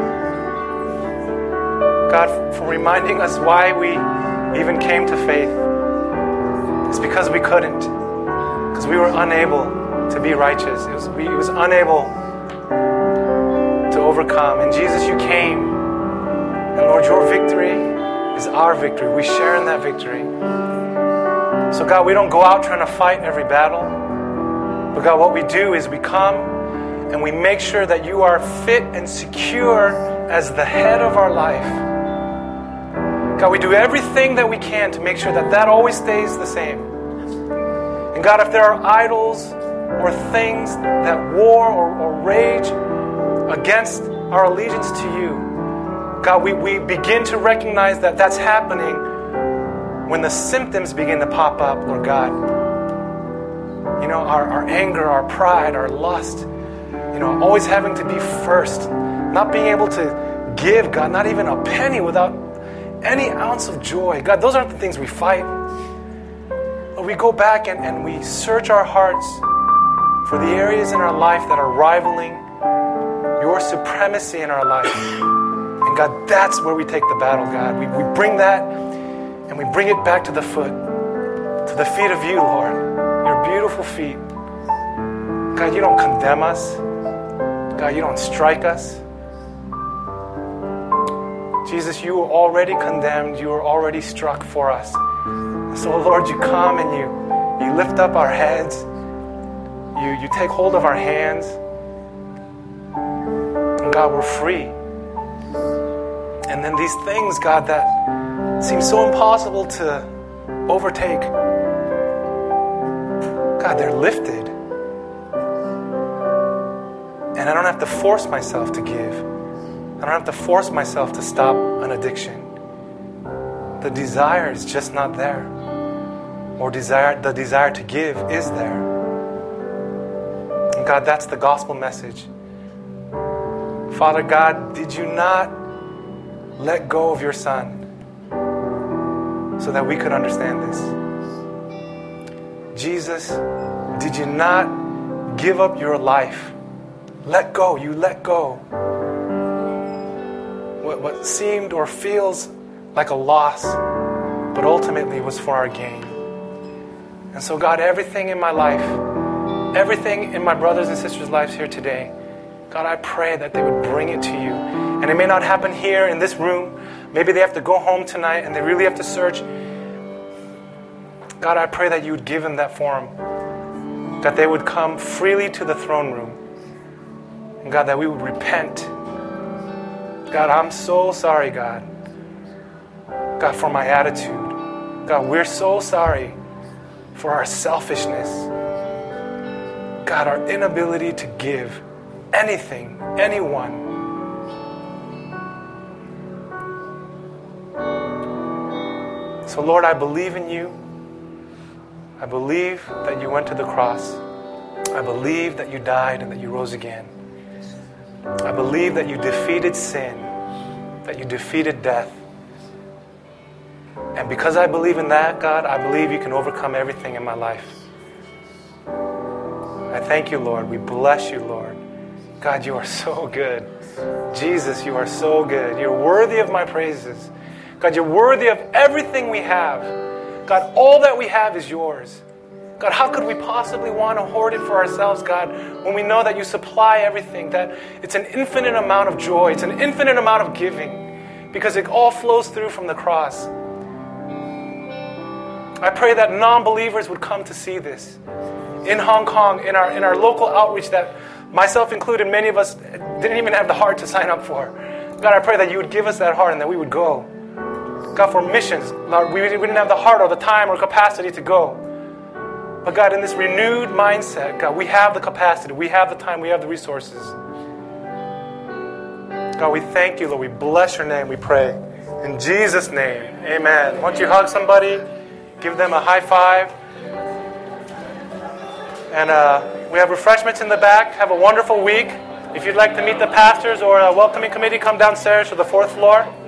God, for reminding us why we even came to faith. It's because we couldn't, because we were unable to be righteous. It was, we it was unable to overcome. And Jesus, you came, and Lord, your victory is our victory. We share in that victory. So God, we don't go out trying to fight every battle, but God, what we do is we come and we make sure that you are fit and secure as the head of our life. God, we do everything that we can to make sure that that always stays the same. And God, if there are idols or things that war or, or rage against our allegiance to you, God, we, we begin to recognize that that's happening when the symptoms begin to pop up, Lord God. You know, our, our anger, our pride, our lust, you know, always having to be first, not being able to give, God, not even a penny without any ounce of joy. God, those aren't the things we fight. But we go back and, and we search our hearts for the areas in our life that are rivaling your supremacy in our life. And God, that's where we take the battle, God. We, we bring that and we bring it back to the foot, to the feet of you, Lord, your beautiful feet. God, you don't condemn us. God, you don't strike us. Jesus, you were already condemned. You were already struck for us. So, Lord, you come and you, you lift up our heads. You, you take hold of our hands. And God, we're free. And then these things, God, that seem so impossible to overtake, God, they're lifted. And I don't have to force myself to give. I don't have to force myself to stop an addiction. The desire is just not there. Or desire, the desire to give is there. And God, that's the gospel message. Father God, did you not let go of your Son so that we could understand this? Jesus, did you not give up your life? Let go, you let go. What, what seemed or feels like a loss, but ultimately was for our gain. And so God, everything in my life, everything in my brothers and sisters' lives here today, God, I pray that they would bring it to you. And it may not happen here in this room. Maybe they have to go home tonight and they really have to search. God, I pray that you would give them that forum. That they would come freely to the throne room. And God, that we would repent. God, I'm so sorry, God. God, for my attitude. God, we're so sorry for our selfishness. God, our inability to give anything, anyone. So, Lord, I believe in you. I believe that you went to the cross. I believe that you died and that you rose again. I believe that you defeated sin, that you defeated death. And because I believe in that, God, I believe you can overcome everything in my life. I thank you, Lord. We bless you, Lord. God, you are so good. Jesus, you are so good. You're worthy of my praises. God, you're worthy of everything we have. God, all that we have is yours. God, how could we possibly want to hoard it for ourselves, God, when we know that you supply everything, that it's an infinite amount of joy, it's an infinite amount of giving, because it all flows through from the cross. I pray that non-believers would come to see this. In Hong Kong, in our in our local outreach that myself included, many of us didn't even have the heart to sign up for. God, I pray that you would give us that heart and that we would go. God, for missions, Lord, we didn't have the heart or the time or capacity to go. But God, in this renewed mindset, God, we have the capacity, we have the time, we have the resources. God, we thank you, Lord. We bless your name, we pray. In Jesus' name, amen. Once you hug somebody, give them a high five. And uh, we have refreshments in the back. Have a wonderful week. If you'd like to meet the pastors or a welcoming committee, come downstairs to the fourth floor.